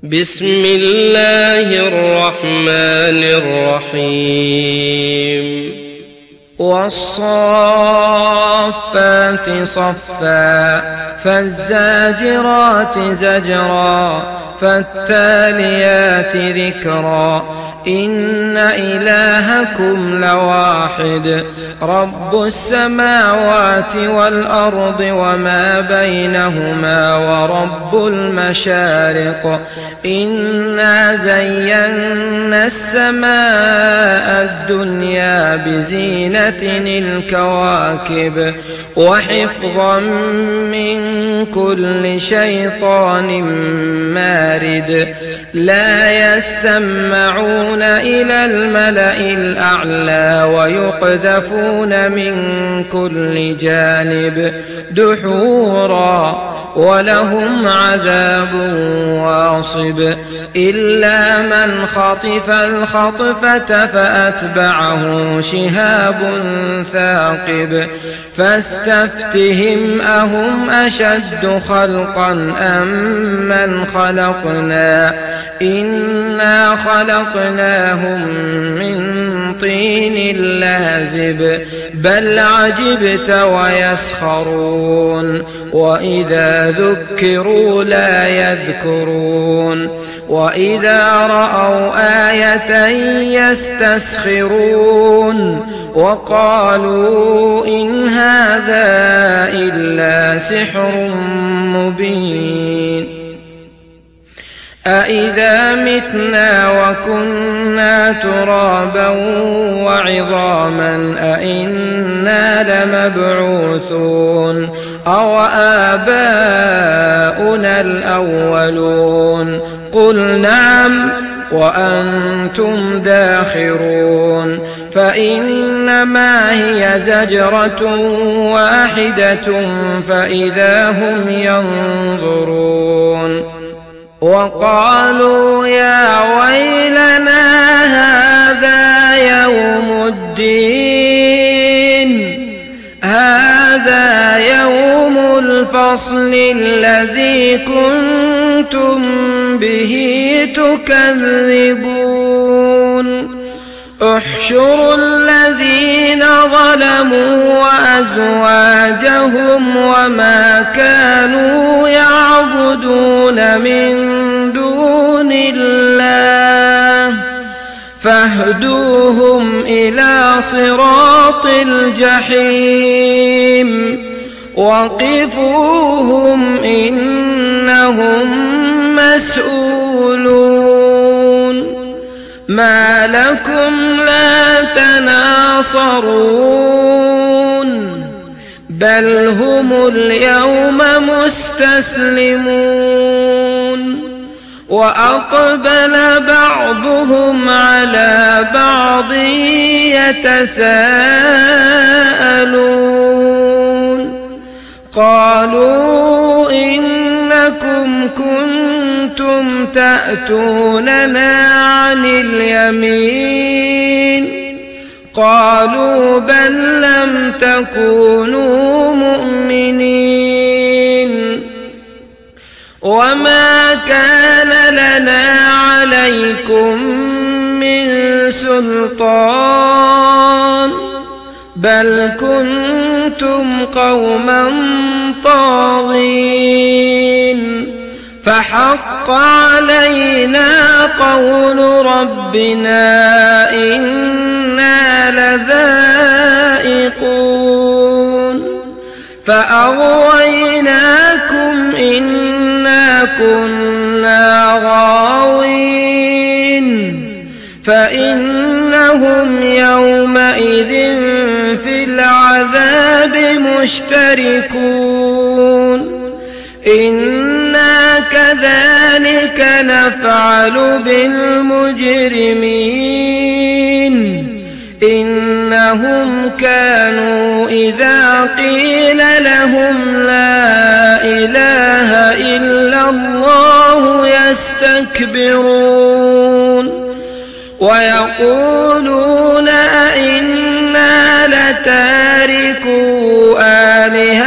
بسم الله الرحمن الرحيم والصافات صفا فالزاجرات زجرا فالتاليات ذكرا إن إلهكم لواحد رب السماوات والأرض وما بينهما ورب المشارق إنا زينا السماء الدنيا بزينة الكواكب وحفظا من كل شيطان مارد لا يسمعون إلى الملأ الأعلى ويقذفون من كل جانب دحورا ولهم عذاب واصب إلا من خطف الخطفة فأتبعه شهاب ثاقب فاستفتهم أهم أشد خلقا أم من خلقنا إنا خلقناهم من طين لازب بل عجبت ويسخرون وإذا ذكروا لا يذكرون وإذا رأوا آية يستسخرون وقالوا إن هذا إلا سحر مبين أإذا متنا وكنا ترابا وعظاما أإنا لمبعوثون أو آباؤنا الأولون قل نعم وأنتم داخرون فإنما هي زجرة واحدة فإذا هم ينظرون وقالوا يا ويلنا هذا يوم الدين هذا يوم الفصل الذي كنتم به تكذبون احشروا الذين ظلموا وأزواجهم وما كانوا يعبدون من دون الله فاهدوهم إلى صراط الجحيم وقفوهم إنهم مسؤولون ما لكم لا تناصرون بل هم اليوم مستسلمون وأقبل بعضهم على بعض يتساءلون قالوا إنكم كنتم تأتوننا عن اليمين قالوا بل لم تكونوا مؤمنين وما كان لنا عليكم من سلطان بل كنتم قوما طاغين فحق علينا قول ربنا إنا لذائقون فأغويناكم إنا كنا غاوين فإنهم يومئذ في العذاب مشتركون إنا كذلك نفعل بالمجرمين إنهم كانوا إذا قيل لهم لا إله إلا الله يستكبرون ويقولون أئنا لتاركو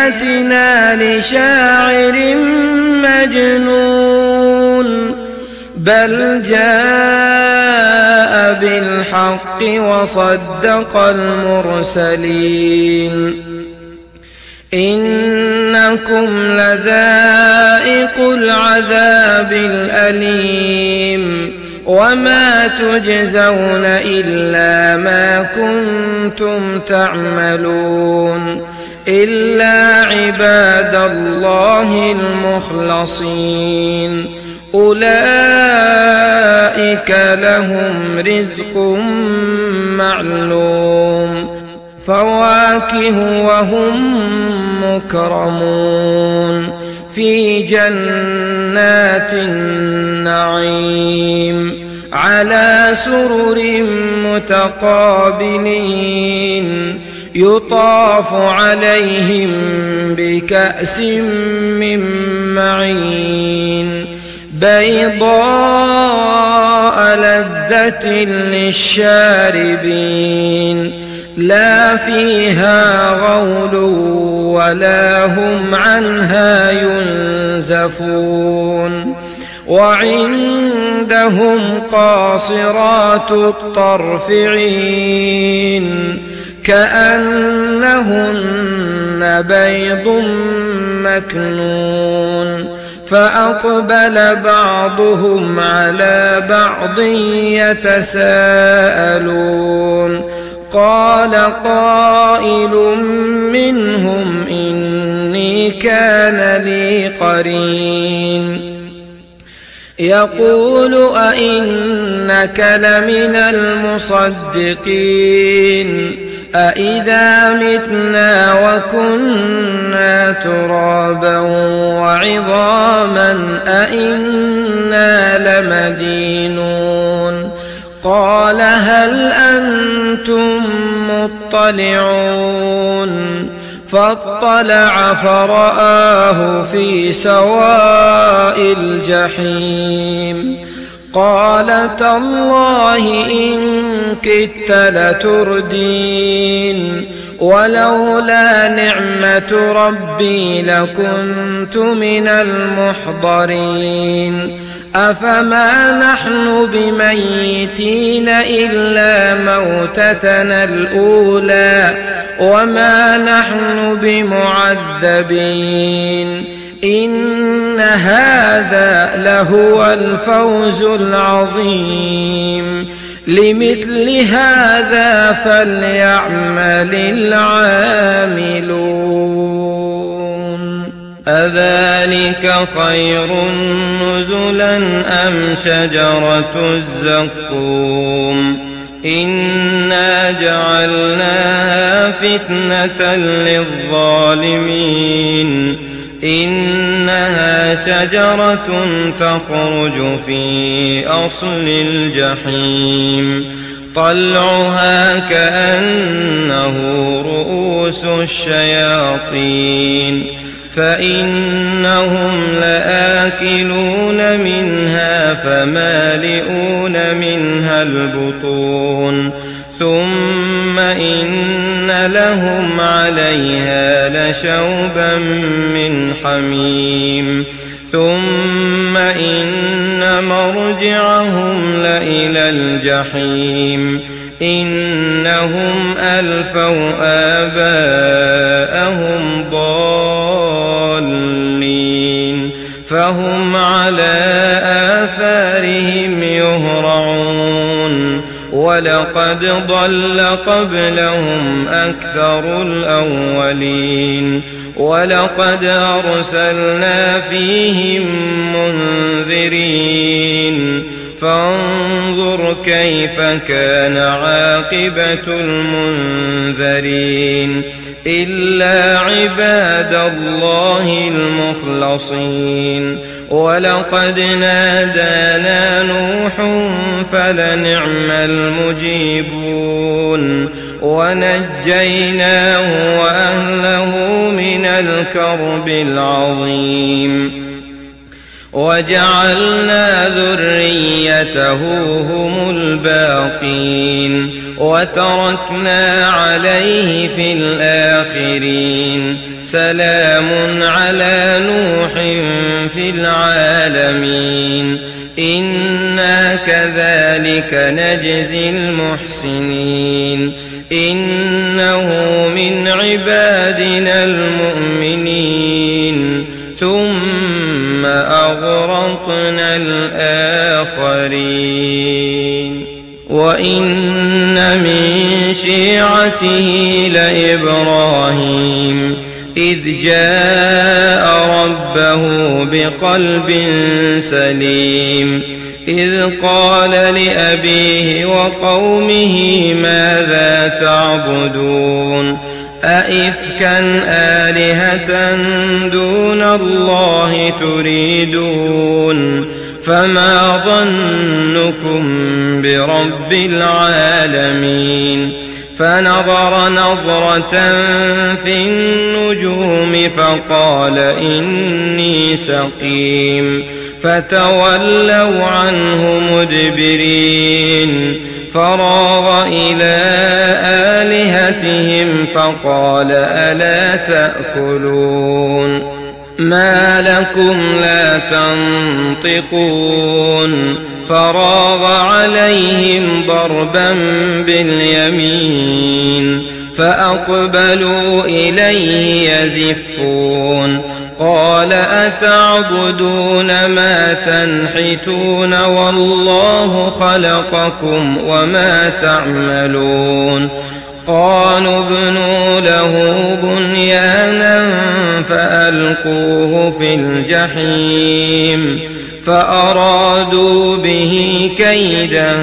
آلهتنا لشاعر مجنون بل جاء بالحق وصدق المرسلين إنكم لذائق العذاب الأليم وما تجزون إلا ما كنتم تعملون إلا عباد الله المخلصين أولئك لهم رزق معلوم فواكه وهم مكرمون في جنات النعيم على سرر متقابلين يطاف عليهم بكأس من معين بيضاء لذة للشاربين لا فيها غول ولا هم عنها ينزفون وعندهم قاصرات الطرف عين كأنهن بيض مكنون فأقبل بعضهم على بعض يتساءلون قال قائل منهم إني كان لي قرين يقول أئنك لمن المصدقين أئذا متنا وكنا ترابا وعظاما أئنا لمدينون قال هل أنتم مطلعون فاطلع فرآه في سواء الجحيم قال تالله إن كدت لتردين ولولا نعمة ربي لكنت من المحضرين أفما نحن بميتين إلا موتتنا الأولى وما نحن بمعذبين إن هذا لهو الفوز العظيم لمثل هذا فليعمل العاملون أذلك خير نزلا أم شجرة الزقوم إنا جعلناها فتنة للظالمين إنها شجرة تخرج في أصل الجحيم طلعها كأنه رؤوس الشياطين فإنهم لآكلون منها فمالئون منها البطون ثم إن لهم عليها لشوبا من حميم ثم إن مرجعهم لإلى الجحيم إنهم ألفوا آباءهم ضالين فهم على آثارهم يهرعون ولقد ضل قبلهم أكثر الأولين ولقد أرسلنا فيهم منذرين فانظر كيف كان عاقبة المنذرين إلا عباد الله المخلصين ولقد نادانا نوح فلنعم المجيبون ونجيناه وأهله من الكرب العظيم وجعلنا ذريته هم الباقين وتركنا عليه في الآخرين سلام على نوح في العالمين إنا كذلك نجزي المحسنين إنه من عبادنا المؤمنين ثم أغرقنا الآخرين وإن من شيعته لإبراهيم إذ جاء ربه بقلب سليم إذ قال لأبيه وقومه ماذا تعبدون أئفكا آلهة دون الله تريدون فما ظنكم برب العالمين فنظر نظرة في النجوم فقال إني سقيم فتولوا عنه مدبرين فراغ إلى آلهتهم فقال ألا تأكلون ما لكم لا تنطقون فراغ عليهم ضربا باليمين فأقبلوا إليه يزفون قال أتعبدون ما تنحتون والله خلقكم وما تعملون قالوا ابنوا له بنيانا فألقوه في الجحيم فأرادوا به كيدا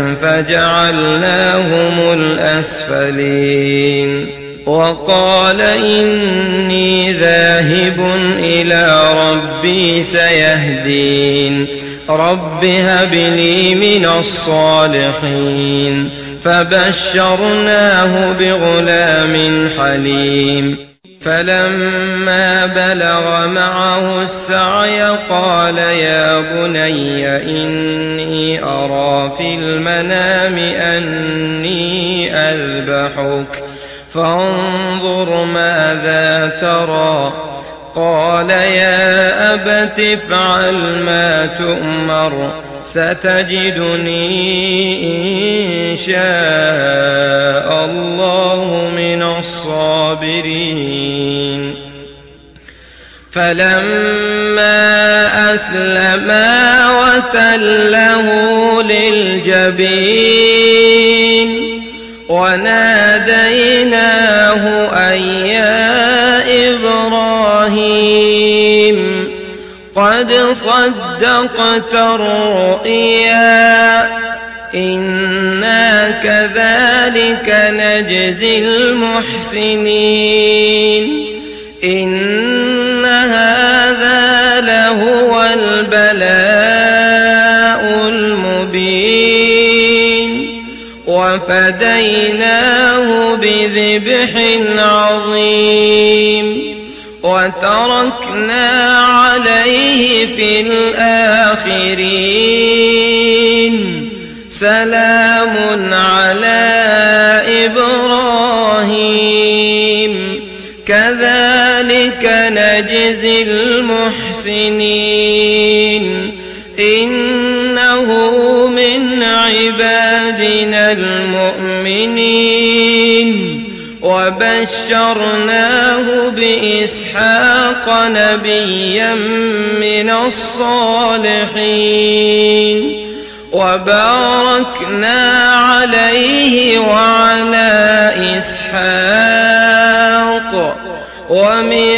فجعلناهم الأسفلين وقال إني ذاهب إلى ربي سيهدين رب هب لي من الصالحين فبشرناه بغلام حليم فلما بلغ معه السعي قال يا بني إني أرى في المنام أني أذبحك فانظر ماذا ترى قال يا أبت افعل ما تؤمر ستجدني إن شاء الله من الصابرين فلما أسلما وتله للجبين وناديناه أن يا إبراهيم قد صدقت الرؤيا إنا كذلك نجزي المحسنين إن هذا لهو البلاء المبين وفديناه بذبح عظيم وتركنا عليه في الآخرين سلام على إبراهيم كذلك نجزي المحسنين إنه من عبادنا المؤمنين وبشرناه بإسحاق نبيا من الصالحين وباركنا عليه وعلى إسحاق ومن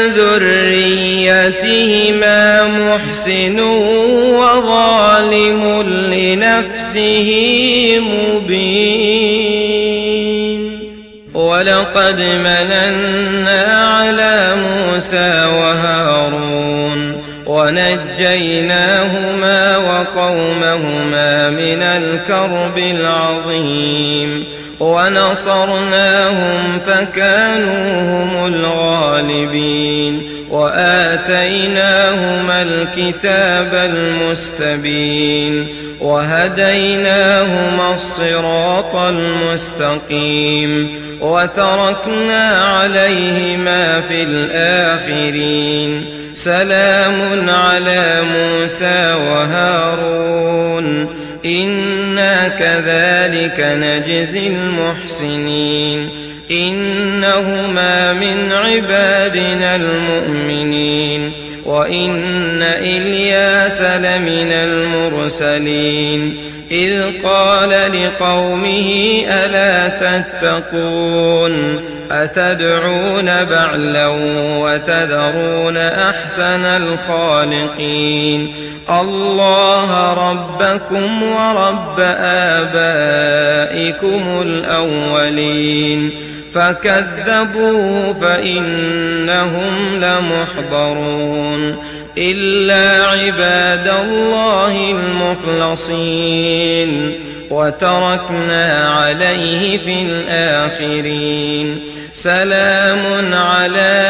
ذريتهما محسن وظالم لنفسه مبين ولقد مننا على موسى وهارون ونجيناهما وقومهما من الكرب العظيم ونصرناهم فكانوا هم الغالبين وآتيناهما الكتاب المستبين وهديناهما الصراط المستقيم وتركنا عليهما في الآخرين سلام على موسى وهارون إنا كذلك نجزي المحسنين إنهما من عبادنا المؤمنين وإن إلياس لمن المرسلين إذ قال لقومه ألا تتقون أتدعون بعلا وتذرون أحسن الخالقين الله ربكم ورب آبائكم الأولين فكذبوه فإنهم لمحضرون إلا عباد الله المخلصين وتركنا عليه في الآخرين سلام على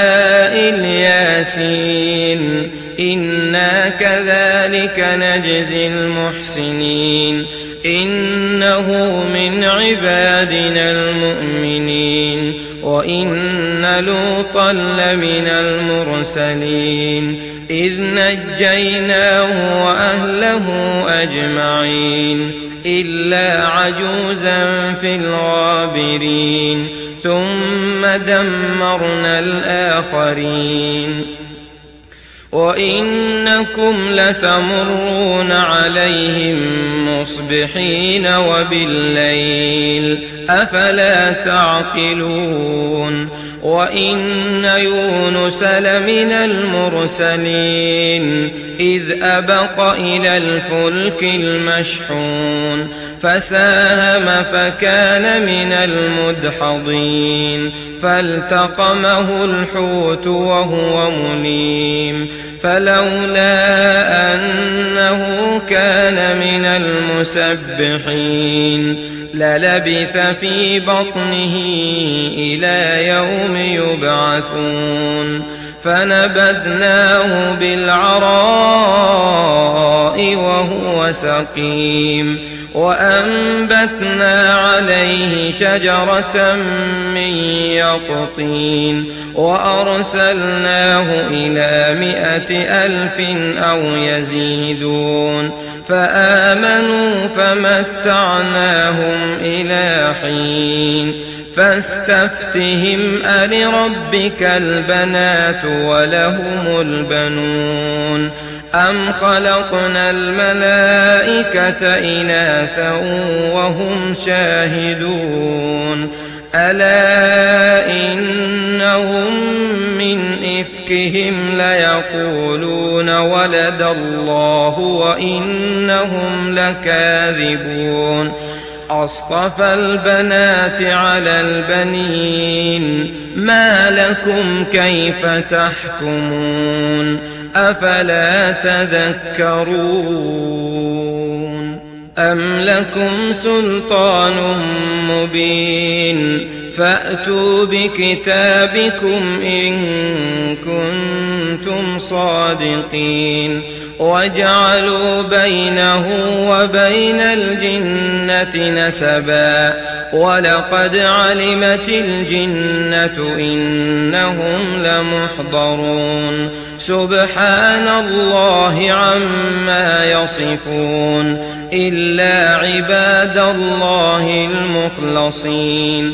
الياسين إنا كذلك نجزي المحسنين إنه من عبادنا المؤمنين وإن لوطا لمن المرسلين إذ نجيناه وأهله أجمعين إلا عجوزا في الغابرين ثم دمرنا الآخرين وإنكم لتمرون عليهم مصبحين وبالليل أفلا تعقلون وإن يونس لمن المرسلين إذ أبق إلى الفلك المشحون فساهم فكان من المدحضين فالتقمه الحوت وهو مليم فلولا أنه كان من المسبحين للبث في بطنه إلى يوم يبعثون فنبذناه بالعراء وهو سقيم وأنبتنا عليه شجرة من يقطين وأرسلناه إلى 100,000 أو يزيدون فآمنوا فمتعناهم إلى حين فاستفتهم ألربك البنات ولهم البنون أم خلقنا الملائكة إناثا وهم شاهدون ألا إنهم من إفكهم ليقولون ولد الله وإنهم لكاذبون أصطفى البنات على البنين ما لكم كيف تحكمون أفلا تذكرون أم لكم سلطان مبين فأتوا بكتابكم إن كنتم صادقين وجعلوا بينه وبين الجنة نسبا ولقد علمت الجنة إنهم لمحضرون سبحان الله عما يصفون إلا عباد الله المخلصين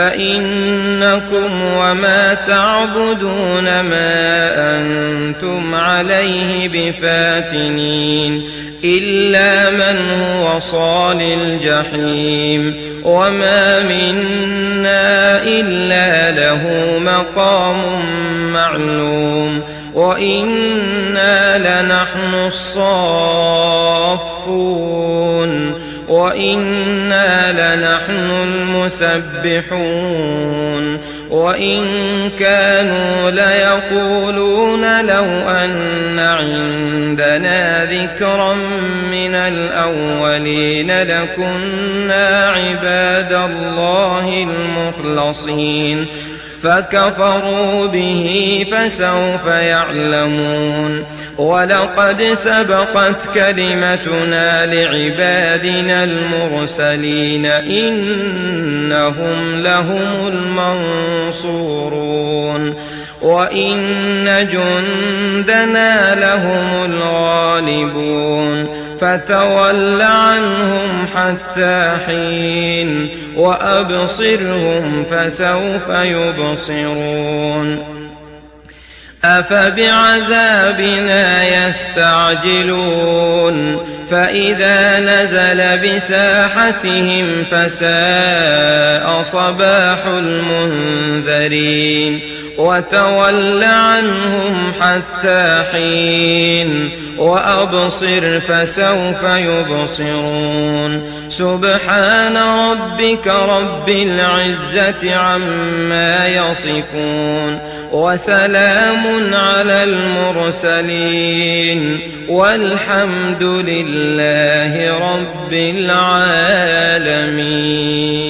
فإنكم وما تعبدون ما أنتم عليه بفاتنين إلا من هو صال الجحيم وما منا إلا له مقام معلوم وإنا لنحن الصافون وإنا لنحن المسبحون وإن كانوا ليقولون لو أن عندنا ذكرا من الأولين لكنا عباد الله المخلصين فكفروا به فسوف يعلمون ولقد سبقت كلمتنا لعبادنا المرسلين إنهم لهم المنصورون وإن جندنا لهم الغالبون فتول عنهم حتى حين وأبصرهم فسوف يبصرون أفبعذابنا يستعجلون فإذا نزل بساحتهم فساء صباح المنذرين وتول عنهم حتى حين وأبصر فسوف يبصرون سبحان ربك رب العزة عما يصفون وسلام على المرسلين والحمد لله رب العالمين.